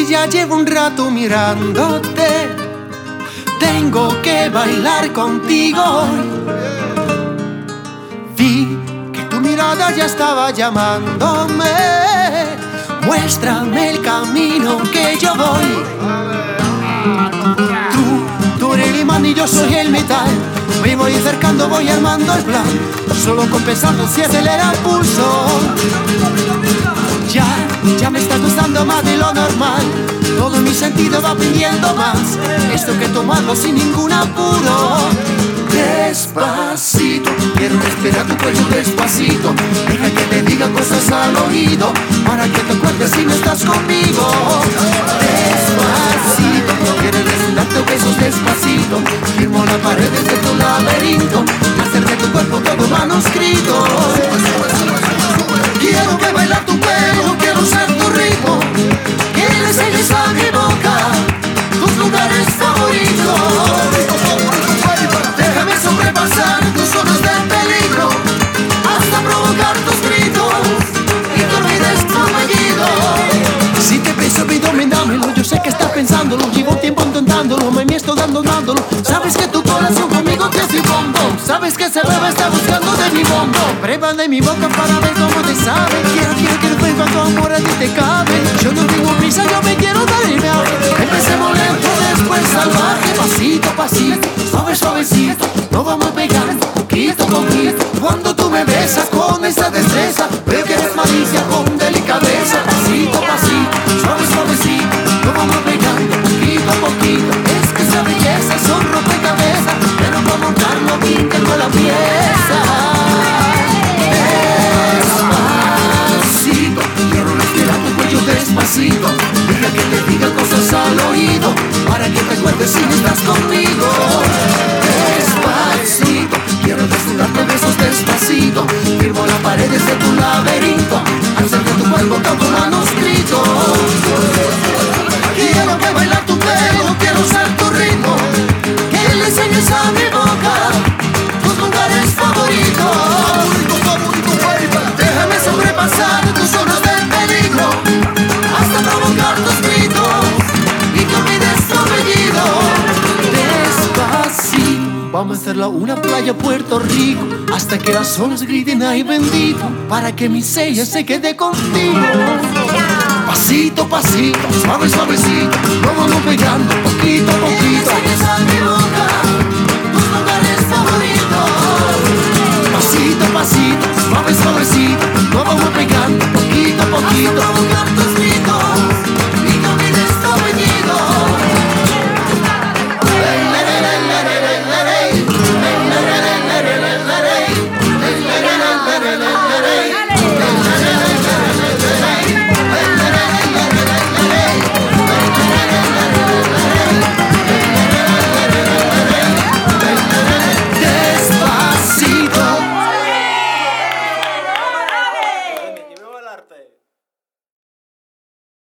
que ya llevo un rato mirándote. Tengo que bailar contigo hoy. Vi que tu mirada ya estaba llamándome. Muéstrame el camino que yo voy. Tú eres el imán y yo soy el metal. Me voy acercando, voy armando el plan. Solo compensando si acelera el pulso. Ya me está gustando más de lo normal. Todo mi sentido va pidiendo más. Esto que tomarlo sin ningún apuro. Despacito, quiero respirar tu cuello despacito. Deja que te diga cosas al oído, para que te acuerdes si no estás conmigo. Despacito, quiero darte besos despacito. Firmo las paredes de tu laberinto, hacer de tu cuerpo todo manuscrito. Quiero que bailar tu pelo, quiero ser tu ritmo. Que le enseñes a mi boca tus lugares favoritos. Déjame sobrepasar tus zonas de peligro, hasta provocar tus gritos y te olvides tu apellido. Si te beso, pídome, dámelo. Yo sé que estás pensándolo, llevo tiempo intentándolo. Me estoy dándolo. Sabes que tu corazón conmigo te hace bombo. Sabes que ese bebé está buscando de mi bombo. Prueba de mi boca para ver cómo te sabe. Quiero que beba tu amor a ti te cabe. Yo no tengo prisa, yo me quiero dar el viaje. Empecemos lento, después salvaje. Pasito, pasito, suavecito. Nos vamos pegando, poquito a poquito. Cuando tú me besas con esa destreza, veo que eres malicia con delicadeza. Pasito, suavecito. Nos vamos pegando, poquito a poquito. Es que esa belleza es un rompecabezas, pero para montarlo bien tengo la pieza. Despacito, quiero respirar tu cuello despacito. Deja que te diga cosas al oído, para que te acuerdes si no estás conmigo. Despacito, quiero desnudarte besos despacito. Firmo las paredes de tu laberinto, hacer de tu cuerpo todo manuscrito. Quiero que bailar tu pelo, quiero ser tu ritmo. Que le enseñes a mi boca tus lugares favoritos. Déjame sobrepasar tus zonas de peligro, hasta provocar tus gritos y que olvides tu apellido. Despacito, vamos a hacerla una playa Puerto Rico, hasta que las olas griten ay bendito, para que mi sello se quede contigo. Pasito, suavecito, nos vamos pegando poquito a poquito.